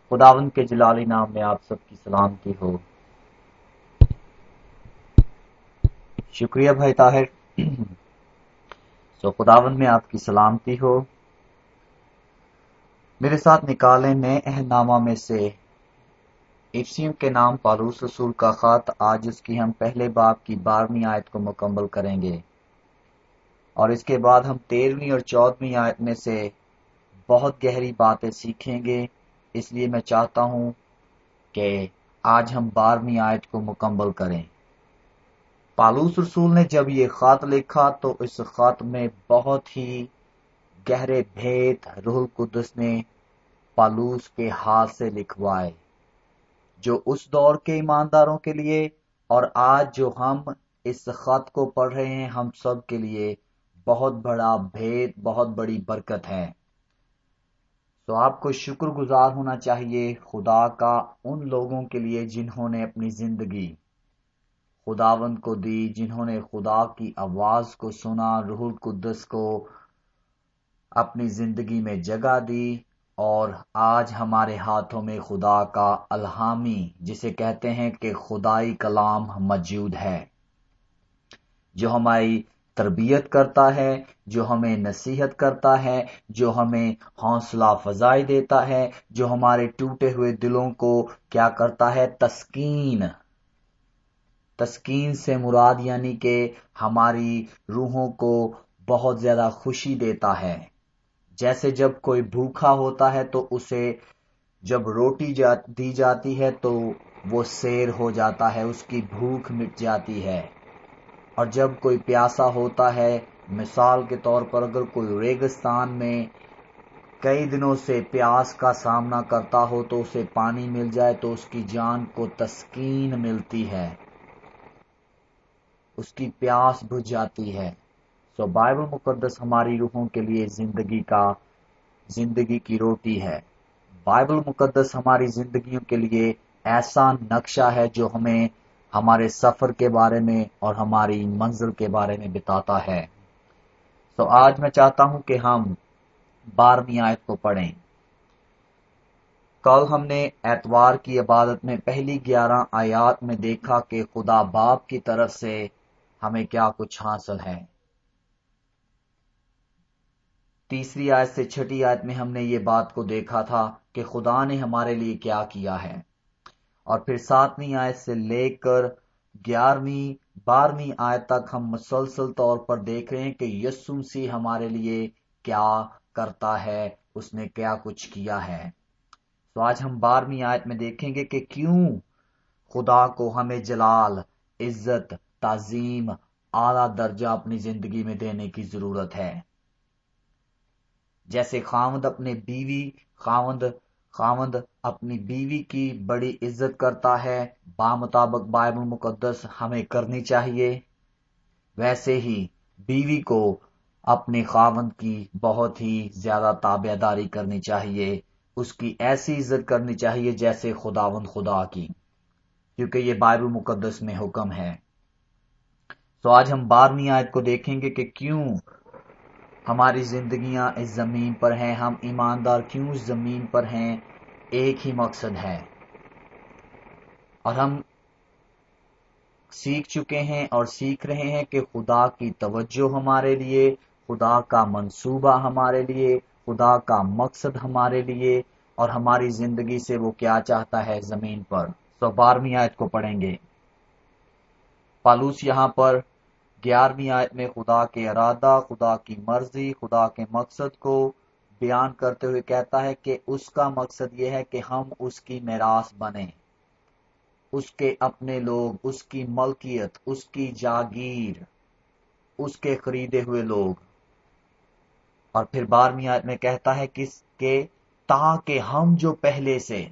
خداوند کے جلالی نام میں آپ سب کی سلامتی ہو۔ شکریہ بھائی طاہر۔ خداوند میں آپ کی سلامتی ہو۔ میرے ساتھ نکالیں نئے عہد نامہ میں سے افسیوں کے نام پالوس رسول کا خط، آج اس کی ہم پہلے باب کی 12ویں آیت کو مکمل کریں گے، اور اس کے بعد ہم 13ویں اور 14ویں آیت میں سے بہت گہری باتیں سیکھیں گے۔ اس لیے میں چاہتا ہوں کہ آج ہم 12ویں آیت کو مکمل کریں۔ پالوس رسول نے جب یہ خط لکھا تو اس خط میں بہت ہی گہرے بھید روح القدس نے پالوس کے ہاتھ سے لکھوائے، جو اس دور کے ایمانداروں کے لیے اور آج جو ہم اس خط کو پڑھ رہے ہیں ہم سب کے لیے بہت بڑا بھید، بہت بڑی برکت ہے۔ تو آپ کو شکر گزار ہونا چاہیے خدا کا ان لوگوں کے لیے جنہوں نے اپنی زندگی خداوند کو دی، جنہوں نے خدا کی آواز کو سنا، روح القدس کو اپنی زندگی میں جگہ دی، اور آج ہمارے ہاتھوں میں خدا کا الہامی، جسے کہتے ہیں کہ خدائی کلام موجود ہے، جو ہماری تربیت کرتا ہے، جو ہمیں نصیحت کرتا ہے، جو ہمیں حوصلہ افزائی دیتا ہے، جو ہمارے ٹوٹے ہوئے دلوں کو کیا کرتا ہے؟ تسکین سے مراد یعنی کہ ہماری روحوں کو بہت زیادہ خوشی دیتا ہے۔ جیسے جب کوئی بھوکا ہوتا ہے تو اسے جب روٹی دی جاتی ہے تو وہ سیر ہو جاتا ہے، اس کی بھوک مٹ جاتی ہے۔ اور جب کوئی پیاسا ہوتا ہے، مثال کے طور پر اگر کوئی ریگستان میں کئی دنوں سے پیاس کا سامنا کرتا ہو تو اسے پانی مل جائے تو اس کی جان کو تسکین ملتی ہے، اس کی پیاس بجھ جاتی ہے۔ بائبل مقدس ہماری روحوں کے لیے زندگی کی روٹی ہے۔ بائبل مقدس ہماری زندگیوں کے لیے ایسا نقشہ ہے جو ہمیں ہمارے سفر کے بارے میں اور ہماری منزل کے بارے میں بتاتا ہے۔ آج میں چاہتا ہوں کہ ہم 12ویں آیت کو پڑھیں۔ کل ہم نے اتوار کی عبادت میں پہلی 11 آیات میں دیکھا کہ خدا باپ کی طرف سے ہمیں کیا کچھ حاصل ہے۔ تیسری آیت سے 6 آیت میں ہم نے یہ بات کو دیکھا تھا کہ خدا نے ہمارے لیے کیا کیا ہے، اور پھر 7ویں آیت سے لے کر 12ویں آیت تک ہم مسلسل طور پر دیکھ رہے ہیں کہ یسوع مسیح ہمارے لیے کیا کرتا ہے، اس نے کیا کچھ کیا ہے۔ تو آج ہم 12ویں آیت میں دیکھیں گے کہ کیوں خدا کو ہمیں جلال، عزت، تعظیم، اعلیٰ درجہ اپنی زندگی میں دینے کی ضرورت ہے۔ جیسے خاوند اپنی بیوی کی بڑی عزت کرتا ہے، بامطابق بائبل مقدس ہمیں کرنی چاہیے، ویسے ہی بیوی کو اپنے خاوند کی بہت ہی زیادہ تابعداری کرنی چاہیے، اس کی ایسی عزت کرنی چاہیے جیسے خداوند خدا کی، کیونکہ یہ بائبل مقدس میں حکم ہے۔ آج ہم 12ویں آیت کو دیکھیں گے کہ کیوں ہماری زندگیاں اس زمین پر ہیں، ہم ایماندار کیوں اس زمین پر ہیں۔ ایک ہی مقصد ہے، اور ہم سیکھ چکے ہیں اور سیکھ رہے ہیں کہ خدا کی توجہ ہمارے لیے، خدا کا منصوبہ ہمارے لیے، خدا کا مقصد ہمارے لیے، اور ہماری زندگی سے وہ کیا چاہتا ہے زمین پر۔ 12ویں آیت کو پڑھیں گے۔ پالوس یہاں پر 11ویں آیت میں خدا کے ارادہ، خدا کی مرضی، خدا کے مقصد کو بیان کرتے ہوئے کہتا ہے کہ اس کا مقصد یہ ہے کہ ہم اس کی میراث بنیں، اس کے اپنے لوگ، اس کی ملکیت، اس کی جاگیر، اس کے خریدے ہوئے لوگ۔ اور پھر 12ویں آیت میں کہتا ہے کہ تاکہ ہم جو پہلے سے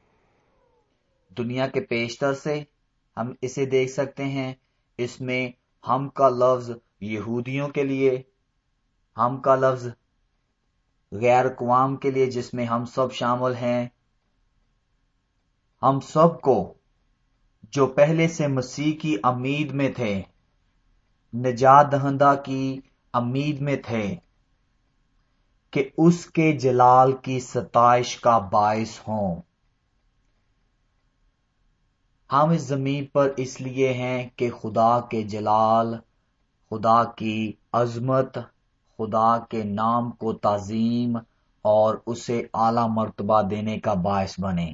دنیا کے پیشتر سے، ہم اسے دیکھ سکتے ہیں، اس میں ہم کا لفظ یہودیوں کے لیے، ہم کا لفظ غیر اقوام کے لیے جس میں ہم سب شامل ہیں، ہم سب کو جو پہلے سے مسیح کی امید میں تھے، نجات دہندہ کی امید میں تھے، کہ اس کے جلال کی ستائش کا باعث ہوں۔ ہم اس زمین پر اس لیے ہیں کہ خدا کے جلال، خدا کی عظمت، خدا کے نام کو تعظیم اور اسے اعلیٰ مرتبہ دینے کا باعث بنے۔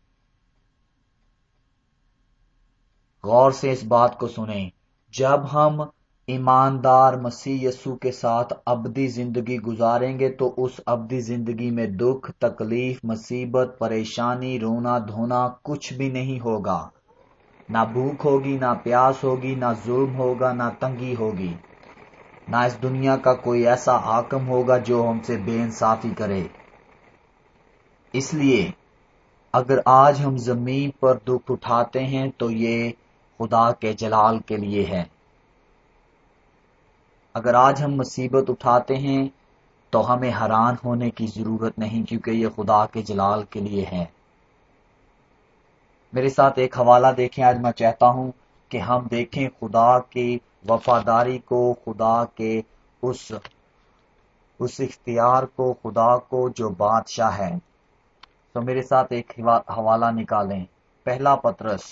غور سے اس بات کو سنیں، جب ہم ایماندار مسیح یسوع کے ساتھ ابدی زندگی گزاریں گے تو اس ابدی زندگی میں دکھ، تکلیف، مصیبت، پریشانی، رونا دھونا کچھ بھی نہیں ہوگا۔ نہ بھوک ہوگی، نہ پیاس ہوگی، نہ ظلم ہوگا، نہ تنگی ہوگی، نہ اس دنیا کا کوئی ایسا حاکم ہوگا جو ہم سے بے انصافی کرے۔ اس لیے اگر آج ہم زمین پر دکھ اٹھاتے ہیں تو یہ خدا کے جلال کے لیے ہے۔ اگر آج ہم مصیبت اٹھاتے ہیں تو ہمیں حیران ہونے کی ضرورت نہیں، کیونکہ یہ خدا کے جلال کے لیے ہے۔ میرے ساتھ ایک حوالہ دیکھیں، آج میں چاہتا ہوں کہ ہم دیکھیں خدا کی وفاداری کو، خدا کے اس اختیار کو، خدا کو جو بادشاہ ہے۔ تو میرے ساتھ ایک حوالہ نکالیں، پہلا پطرس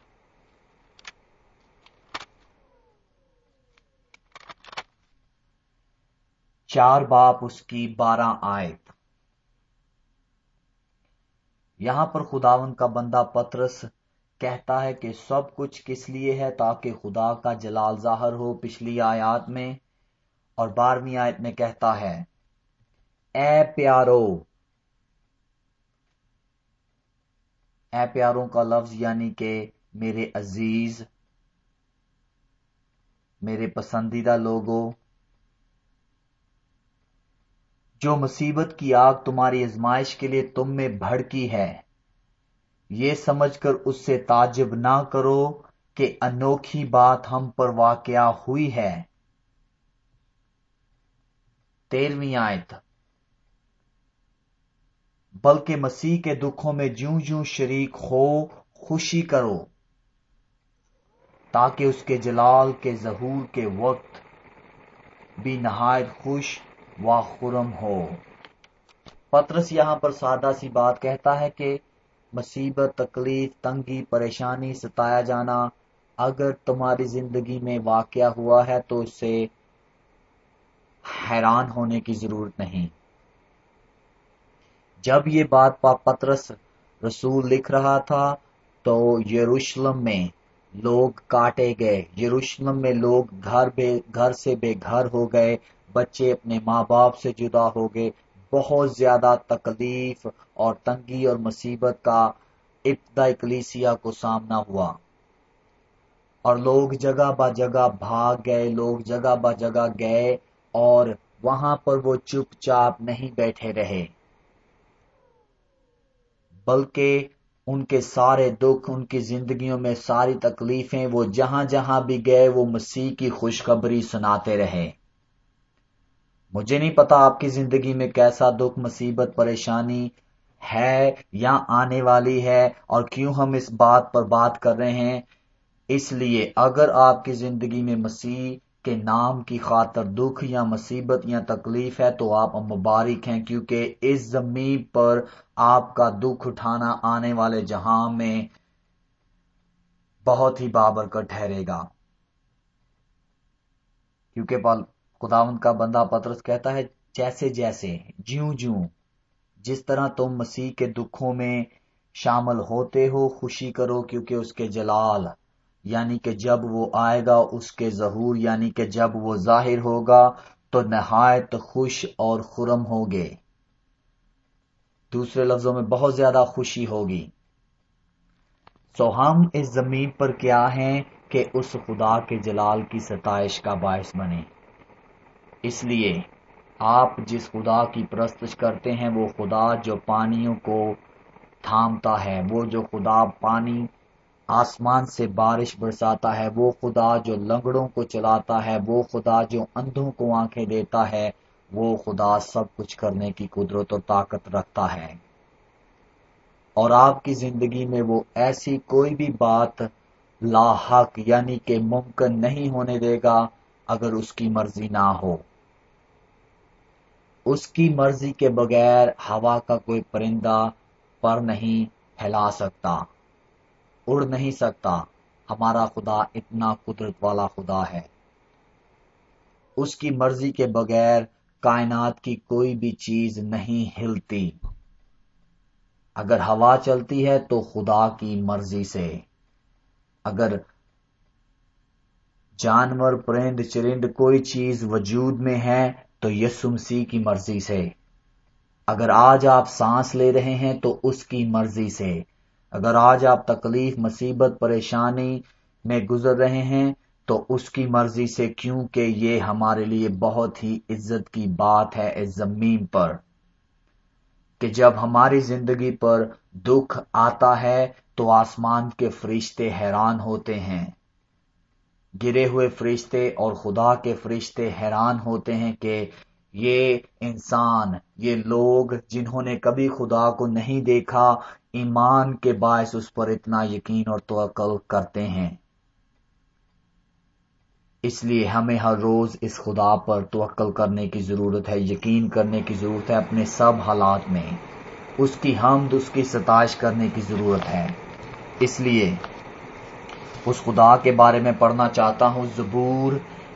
4 باب اس کی 12 آیت۔ یہاں پر خداوند کا بندہ پطرس کہتا ہے کہ سب کچھ کس لیے ہے؟ تاکہ خدا کا جلال ظاہر ہو، پچھلی آیات میں، اور 12ویں آیت میں کہتا ہے اے پیارو۔ اے پیاروں کا لفظ یعنی کہ میرے عزیز، میرے پسندیدہ لوگو، جو مصیبت کی آگ تمہاری آزمائش کے لیے تم میں بھڑکی ہے، یہ سمجھ کر اس سے تعجب نہ کرو کہ انوکھی بات ہم پر واقع ہوئی ہے۔ 13ویں آیت، بلکہ مسیح کے دکھوں میں جوں جوں شریک ہو خوشی کرو، تاکہ اس کے جلال کے ظہور کے وقت بھی نہایت خوش و خرم ہو۔ پطرس یہاں پر سادہ سی بات کہتا ہے کہ مصیبت، تکلیف، تنگی، پریشانی، ستایا جانا اگر تمہاری زندگی میں واقع ہوا ہے تو اس سے حیران ہونے کی ضرورت نہیں۔ جب یہ بات پطرس رسول لکھ رہا تھا تو یروشلم میں لوگ کاٹے گئے، یروشلم میں لوگ گھر سے بے گھر ہو گئے، بچے اپنے ماں باپ سے جدا ہو گئے، بہت زیادہ تکلیف اور تنگی اور مصیبت کا ابتدائی کلیسیا کو سامنا ہوا، اور لوگ جگہ با جگہ بھاگ گئے، لوگ جگہ با جگہ گئے اور وہاں پر وہ چپ چاپ نہیں بیٹھے رہے، بلکہ ان کے سارے دکھ، ان کی زندگیوں میں ساری تکلیفیں، وہ جہاں جہاں بھی گئے وہ مسیح کی خوشخبری سناتے رہے۔ مجھے نہیں پتا آپ کی زندگی میں کیسا دکھ، مصیبت، پریشانی ہے یا آنے والی ہے، اور کیوں ہم اس بات پر بات کر رہے ہیں؟ اس لیے اگر آپ کی زندگی میں مسیح کے نام کی خاطر دکھ یا مصیبت یا تکلیف ہے تو آپ مبارک ہیں، کیونکہ اس زمین پر آپ کا دکھ اٹھانا آنے والے جہاں میں بہت ہی بابرکت ٹھہرے گا۔ کیونکہ خداوند کا بندہ پطرس کہتا ہے جیسے جیسے، جیوں جیوں، جس طرح تم مسیح کے دکھوں میں شامل ہوتے ہو خوشی کرو، کیونکہ اس کے جلال یعنی کہ جب وہ آئے گا، اس کے ظہور یعنی کہ جب وہ ظاہر ہوگا تو نہایت خوش اور خرم ہوگے۔ دوسرے لفظوں میں بہت زیادہ خوشی ہوگی۔ سو ہم اس زمین پر کیا ہیں کہ اس خدا کے جلال کی ستائش کا باعث بنے۔ اس لیے آپ جس خدا کی پرستش کرتے ہیں وہ خدا جو پانیوں کو تھامتا ہے، وہ جو خدا پانی آسمان سے بارش برساتا ہے، وہ خدا جو لنگڑوں کو چلاتا ہے، وہ خدا جو اندھوں کو آنکھیں دیتا ہے، وہ خدا سب کچھ کرنے کی قدرت اور طاقت رکھتا ہے۔ اور آپ کی زندگی میں وہ ایسی کوئی بھی بات لاحق یعنی کہ ممکن نہیں ہونے دے گا اگر اس کی مرضی نہ ہو۔ اس کی مرضی کے بغیر ہوا کا کوئی پرندہ پر نہیں پھیلا سکتا۔ اڑ نہیں سکتا۔ ہمارا خدا اتنا قدرت والا خدا ہے، اس کی مرضی کے بغیر کائنات کی کوئی بھی چیز نہیں ہلتی۔ اگر ہوا چلتی ہے تو خدا کی مرضی سے، اگر جانور پرند چرند کوئی چیز وجود میں ہے تو یسوع مسیح کی مرضی سے، اگر آج آپ سانس لے رہے ہیں تو اس کی مرضی سے، اگر آج آپ تکلیف مصیبت پریشانی میں گزر رہے ہیں تو اس کی مرضی سے، کیونکہ یہ ہمارے لیے بہت ہی عزت کی بات ہے اس زمین پر کہ جب ہماری زندگی پر دکھ آتا ہے تو آسمان کے فرشتے حیران ہوتے ہیں، گرے ہوئے فرشتے اور خدا کے فرشتے حیران ہوتے ہیں کہ یہ انسان، یہ لوگ جنہوں نے کبھی خدا کو نہیں دیکھا، ایمان کے باعث اس پر اتنا یقین اور توکل کرتے ہیں۔ اس لیے ہمیں ہر روز اس خدا پر توکل کرنے کی ضرورت ہے، یقین کرنے کی ضرورت ہے، اپنے سب حالات میں اس کی حمد، اس کی ستائش کرنے کی ضرورت ہے۔ اس لیے اس خدا کے بارے میں پڑھنا چاہتا ہوں، زبور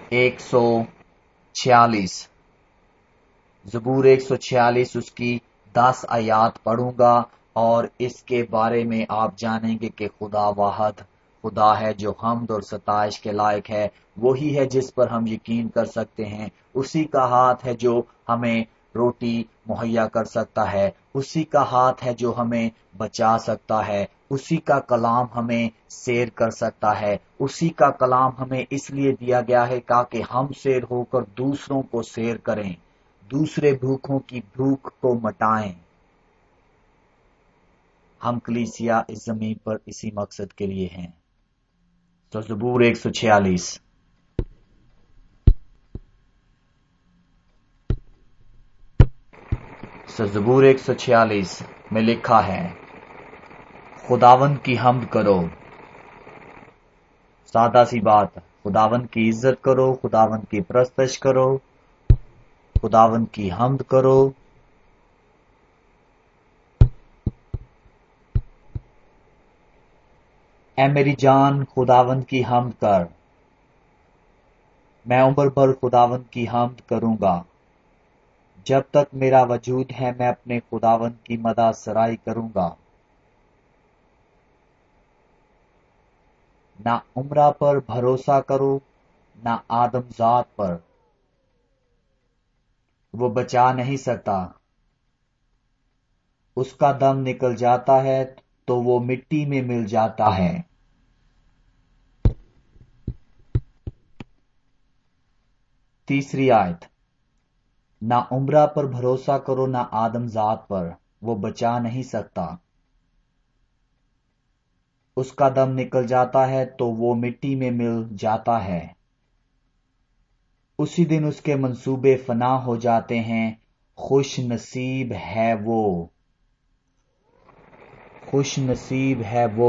146، زبور 146 اس کی 10 آیات پڑھوں گا، اور اس کے بارے میں آپ جانیں گے کہ خدا واحد خدا ہے جو حمد اور ستائش کے لائق ہے، وہی ہے جس پر ہم یقین کر سکتے ہیں، اسی کا ہاتھ ہے جو ہمیں روٹی مہیا کر سکتا ہے، اسی کا ہاتھ ہے جو ہمیں بچا سکتا ہے، اسی کا کلام ہمیں سیر کر سکتا ہے، اسی کا کلام ہمیں اس لیے دیا گیا ہے تاکہ ہم سیر ہو کر دوسروں کو سیر کریں، دوسرے بھوکوں کی بھوک کو مٹائیں۔ ہم کلیسیا اس زمین پر اسی مقصد کے لیے ہیں۔ تو زبور 146، زبور 146 میں لکھا ہے، خداوند کی حمد کرو۔ سادہ سی بات، خداوند کی عزت کرو، خداوند کی پرستش کرو، خداوند کی حمد کرو۔ اے میری جان خداوند کی حمد کر، میں عمر بھر خداوند کی حمد کروں گا۔ جب تک میرا وجود ہے میں اپنے خداوند کی مدح سرائی کروں گا۔ نہ عمرہ پر بھروسہ کرو، نہ آدم ذات پر، وہ بچا نہیں سکتا۔ اس کا دم نکل جاتا ہے تو وہ مٹی میں مل جاتا ہے۔ تیسری آیت، نہ عمرہ پر بھروسہ کرو نہ آدم ذات پر، وہ بچا نہیں سکتا۔ اس کا دم نکل جاتا ہے تو وہ مٹی میں مل جاتا ہے۔ اسی دن اس کے منصوبے فنا ہو جاتے ہیں۔ خوش نصیب ہے وہ، خوش نصیب ہے وہ،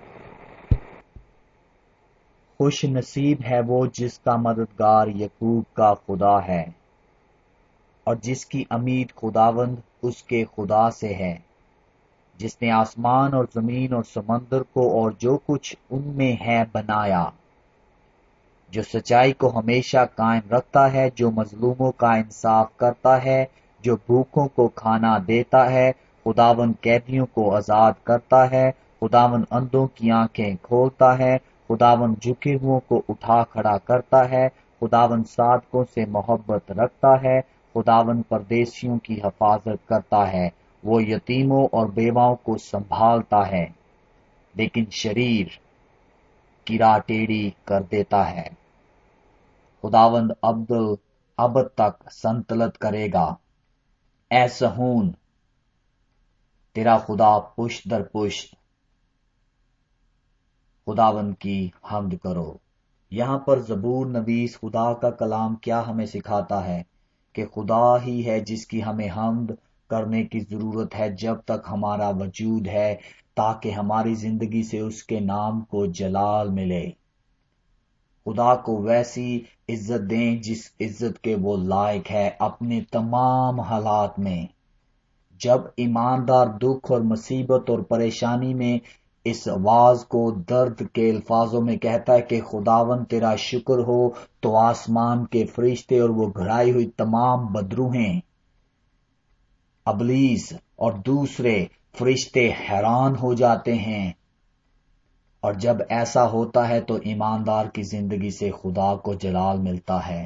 خوش نصیب ہے وہ جس کا مددگار یعقوب کا خدا ہے، اور جس کی امید خداوند اس کے خدا سے ہے، جس نے آسمان اور زمین اور سمندر کو اور جو کچھ ان میں ہے بنایا، جو سچائی کو ہمیشہ قائم رکھتا ہے، جو مظلوموں کا انصاف کرتا ہے، جو بھوکوں کو کھانا دیتا ہے، خداوند قیدیوں کو آزاد کرتا ہے، خداوند اندھوں کی آنکھیں کھولتا ہے، خداوند جھکے ہوئوں کو اٹھا کھڑا کرتا ہے، خداوند صادقوں سے محبت رکھتا ہے، خداوند پردیسیوں کی حفاظت کرتا ہے، وہ یتیموں اور بیواؤں کو سنبھالتا ہے، لیکن شریر کی راہ ٹیڑھی کر دیتا ہے۔ خداوند ابد تک سنتلت کرے گا۔ اے صہون، تیرا خدا پشت در پشت، خداوند کی حمد کرو۔ یہاں پر زبور نویس خدا کا کلام کیا ہمیں سکھاتا ہے کہ خدا ہی ہے جس کی ہمیں حمد کرنے کی ضرورت ہے جب تک ہمارا وجود ہے، تاکہ ہماری زندگی سے اس کے نام کو جلال ملے۔ خدا کو ویسی عزت دیں جس عزت کے وہ لائق ہے اپنے تمام حالات میں۔ جب ایماندار دکھ اور مصیبت اور پریشانی میں اس آواز کو درد کے الفاظوں میں کہتا ہے کہ خداوند تیرا شکر ہو، تو آسمان کے فرشتے اور وہ گھڑائی ہوئی تمام بدروہیں، ابلیس اور دوسرے فرشتے حیران ہو جاتے ہیں۔ اور جب ایسا ہوتا ہے تو ایماندار کی زندگی سے خدا کو جلال ملتا ہے،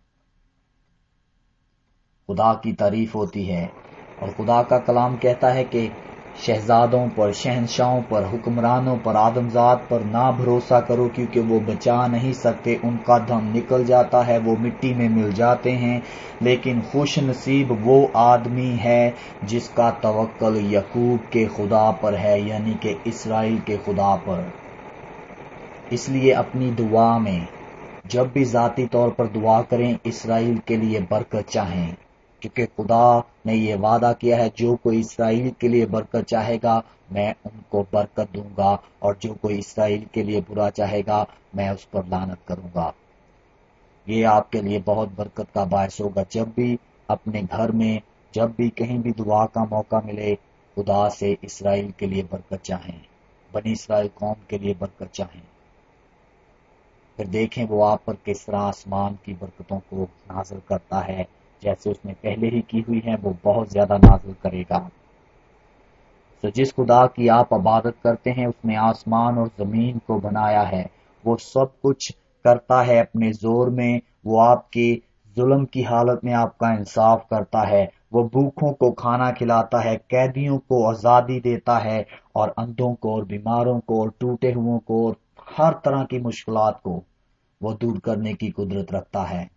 خدا کی تعریف ہوتی ہے۔ اور خدا کا کلام کہتا ہے کہ شہزادوں پر، شہنشاہوں پر، حکمرانوں پر، آدمزاد پر نہ بھروسہ کرو، کیونکہ وہ بچا نہیں سکتے، ان کا دم نکل جاتا ہے، وہ مٹی میں مل جاتے ہیں۔ لیکن خوش نصیب وہ آدمی ہے جس کا توکل یعقوب کے خدا پر ہے، یعنی کہ اسرائیل کے خدا پر۔ اس لیے اپنی دعا میں جب بھی ذاتی طور پر دعا کریں، اسرائیل کے لیے برکت چاہیں، کیونکہ خدا نے یہ وعدہ کیا ہے جو کوئی اسرائیل کے لیے برکت چاہے گا میں ان کو برکت دوں گا، اور جو کوئی اسرائیل کے لیے برا چاہے گا میں اس پر لعنت کروں گا۔ یہ آپ کے لیے بہت برکت کا باعث ہوگا۔ جب بھی اپنے گھر میں، جب بھی کہیں بھی دعا کا موقع ملے، خدا سے اسرائیل کے لیے برکت چاہیں، بنی اسرائیل قوم کے لیے برکت چاہیں، پھر دیکھیں وہ آپ پر کس طرح آسمان کی برکتوں کو نازل کرتا ہے، جیسے اس نے پہلے ہی کی ہوئی ہیں وہ بہت زیادہ نازل کرے گا۔ تو جس خدا کی آپ عبادت کرتے ہیں اس نے آسمان اور زمین کو بنایا ہے، وہ سب کچھ کرتا ہے اپنے زور میں، وہ آپ کی ظلم کی حالت میں آپ کا انصاف کرتا ہے، وہ بھوکھوں کو کھانا کھلاتا ہے، قیدیوں کو آزادی دیتا ہے، اور اندھوں کو اور بیماروں کو اور ٹوٹے ہوئوں کو اور ہر طرح کی مشکلات کو وہ دور کرنے کی قدرت رکھتا ہے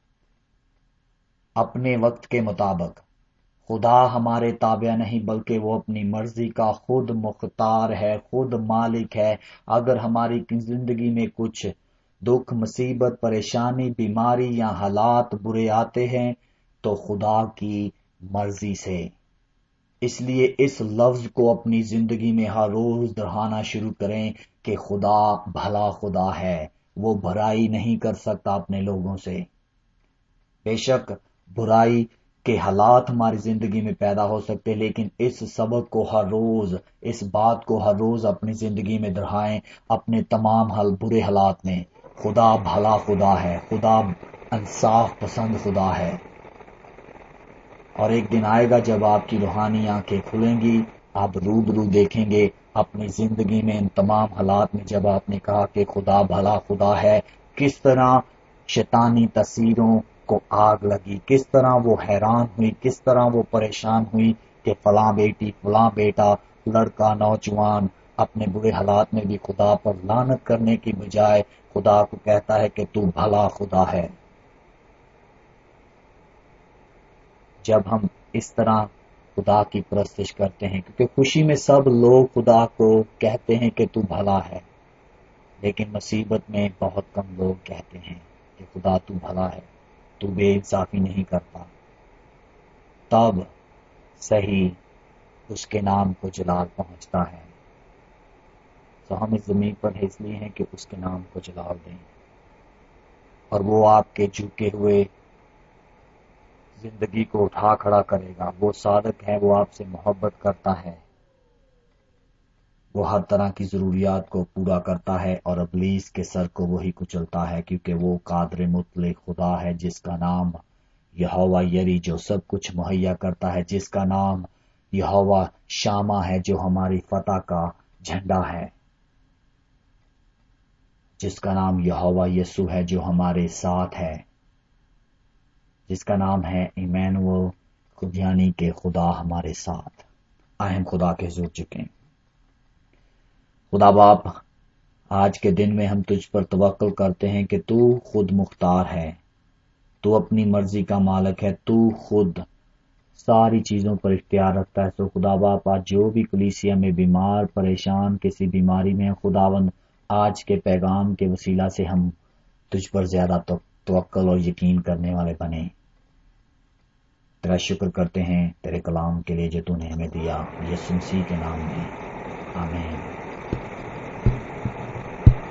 اپنے وقت کے مطابق۔ خدا ہمارے تابع نہیں بلکہ وہ اپنی مرضی کا خود مختار ہے، خود مالک ہے۔ اگر ہماری زندگی میں کچھ دکھ، مصیبت، پریشانی، بیماری یا حالات برے آتے ہیں تو خدا کی مرضی سے۔ اس لیے اس لفظ کو اپنی زندگی میں ہر روز دہرانا شروع کریں کہ خدا بھلا خدا ہے، وہ برائی نہیں کر سکتا اپنے لوگوں سے۔ بے شک برائی کے حالات ہماری زندگی میں پیدا ہو سکتے، لیکن اس سبق کو ہر روز، اس بات کو ہر روز اپنی زندگی میں دہرائیں۔ اپنے تمام برے حالات میں خدا بھلا خدا ہے، خدا انصاف پسند خدا ہے۔ اور ایک دن آئے گا جب آپ کی روحانی آنکھیں کھلیں گی، آپ روبرو دیکھیں گے اپنی زندگی میں ان تمام حالات میں جب آپ نے کہا کہ خدا بھلا خدا ہے، کس طرح شیطانی تصویروں کو آگ لگی، کس طرح وہ حیران ہوئی، کس طرح وہ پریشان ہوئی کہ فلاں بیٹی، فلاں بیٹا، لڑکا، نوجوان اپنے برے حالات میں بھی خدا پر لعنت کرنے کی بجائے خدا کو کہتا ہے کہ تو بھلا خدا ہے۔ جب ہم اس طرح خدا کی پرستش کرتے ہیں، کیونکہ خوشی میں سب لوگ خدا کو کہتے ہیں کہ تو بھلا ہے، لیکن مصیبت میں بہت کم لوگ کہتے ہیں کہ خدا تو بھلا ہے، تو بے انصافی نہیں کرتا، تب صحیح اس کے نام کو جلال پہنچتا ہے۔ تو ہم اس زمین پر اس لیے ہیں کہ اس کے نام کو جلال دیں، اور وہ آپ کے جھکے ہوئے زندگی کو اٹھا کھڑا کرے گا۔ وہ صادق ہے، وہ آپ سے محبت کرتا ہے، وہ ہر طرح کی ضروریات کو پورا کرتا ہے، اور ابلیس کے سر کو وہی کچلتا ہے، کیونکہ وہ قادر مطلق خدا ہے جس کا نام یہوہ یری، جو سب کچھ مہیا کرتا ہے، جس کا نام یہوہ شامہ ہے، جو ہماری فتح کا جھنڈا ہے، جس کا نام یہوہ یسوع ہے جو ہمارے ساتھ ہے، جس کا نام ہے ایمینوئل، خود یعنی کہ خدا ہمارے ساتھ۔ آئے ہم خدا کے حضور جھکیں۔ خدا باپ، آج کے دن میں ہم تجھ پر توکل کرتے ہیں کہ تو خود مختار ہے، تو اپنی مرضی کا مالک ہے، تو خود ساری چیزوں پر اختیار رکھتا ہے۔ سو خدا باپ، آج جو بھی کلیسیا میں بیمار، پریشان، کسی بیماری میں خداوند، آج کے پیغام کے وسیلہ سے ہم تجھ پر زیادہ توکل اور یقین کرنے والے بنے۔ تیرا شکر کرتے ہیں تیرے کلام کے لیے جو تو نے ہمیں دیا، یسوع مسیح کے نام میں، آمین۔